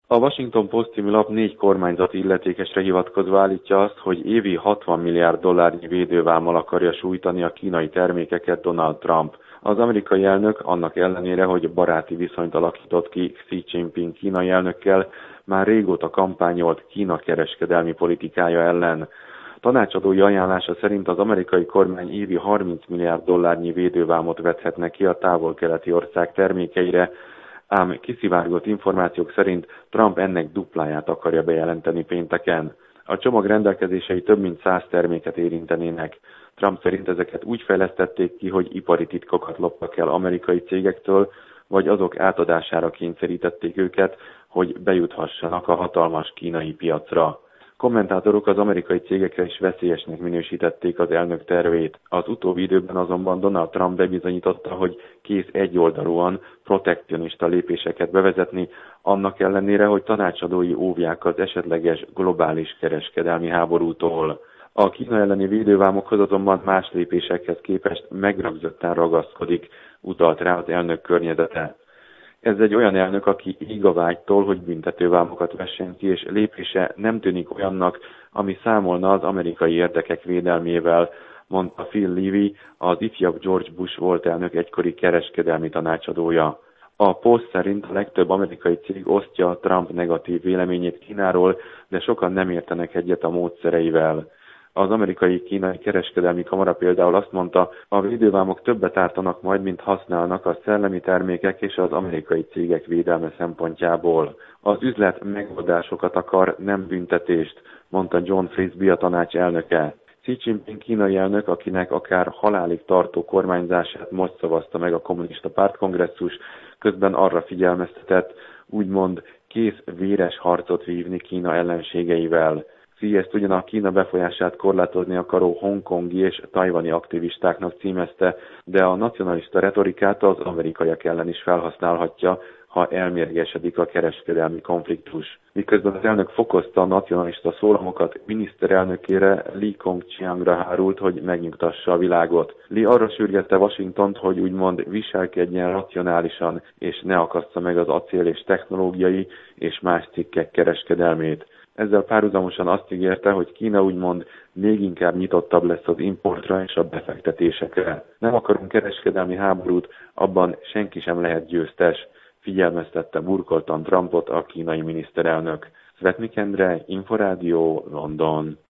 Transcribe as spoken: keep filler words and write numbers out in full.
A Washington Post című lap négy kormányzati illetékesre hivatkozva állítja azt, hogy évi hatvan milliárd dollárnyi védővámmal akarja sújtani a kínai termékeket Donald Trump. Az amerikai elnök annak ellenére, hogy baráti viszonyt alakított ki Xi Jinping kínai elnökkel, már régóta kampányolt Kína kereskedelmi politikája ellen. Tanácsadói ajánlása szerint az amerikai kormány évi harminc milliárd dollárnyi védővámot vethetne ki a távol-keleti ország termékeire, ám kiszivárgott információk szerint Trump ennek dupláját akarja bejelenteni pénteken. A csomag rendelkezései több mint száz terméket érintenének. Trump szerint ezeket úgy fejlesztették ki, hogy ipari titkokat loptak el amerikai cégektől, vagy azok átadására kényszerítették őket, hogy bejuthassanak a hatalmas kínai piacra. Kommentátorok az amerikai cégekre is veszélyesnek minősítették az elnök tervét. Az utóbbi időben azonban Donald Trump bebizonyította, hogy kész egyoldalúan protekcionista lépéseket bevezetni, annak ellenére, hogy tanácsadói óvják az esetleges globális kereskedelmi háborútól. A Kína elleni védővámokhoz azonban más lépésekhez képest megrögzötten ragaszkodik, utalt rá az elnök környezete. Ez egy olyan elnök, aki ég a vágytól, hogy büntetővámokat vessen ki, és lépése nem tűnik olyannak, ami számolna az amerikai érdekek védelmével, mondta Phil Levy, az ifjabb George Bush volt elnök egykori kereskedelmi tanácsadója. A Post szerint a legtöbb amerikai cég osztja Trump negatív véleményét Kínáról, de sokan nem értenek egyet a módszereivel. Az amerikai kínai kereskedelmi kamara például azt mondta, a védővámok többet ártanak majd, mint használnak a szellemi termékek és az amerikai cégek védelme szempontjából. Az üzlet megoldásokat akar, nem büntetést, mondta John Frisbee, a tanács elnöke. Xi Jinping kínai elnök, akinek akár halálig tartó kormányzását most szavazta meg a kommunista pártkongresszus, közben arra figyelmeztetett, úgymond kész véres harcot vívni Kína ellenségeivel. Xi ezt ugyan a Kína befolyását korlátozni akaró hongkongi és tajvani aktivistáknak címezte, de a nacionalista retorikát az amerikaiak ellen is felhasználhatja, ha elmérgesedik a kereskedelmi konfliktus. Miközben az elnök fokozta a nacionalista szólamokat, miniszterelnökére, Li Keqiangra hárult, hogy megnyugtassa a világot. Li arra sürgette Washingtont, hogy úgymond viselkedjen racionálisan, és ne akassza meg az acél és technológiai és más cikkek kereskedelmét. Ezzel párhuzamosan azt ígérte, hogy Kína úgymond még inkább nyitottabb lesz az importra és a befektetésekre. Nem akarunk kereskedelmi háborút, abban senki sem lehet győztes, figyelmeztette burkoltan Trumpot a kínai miniszterelnök. Svetnik Endre, Inforádió, London.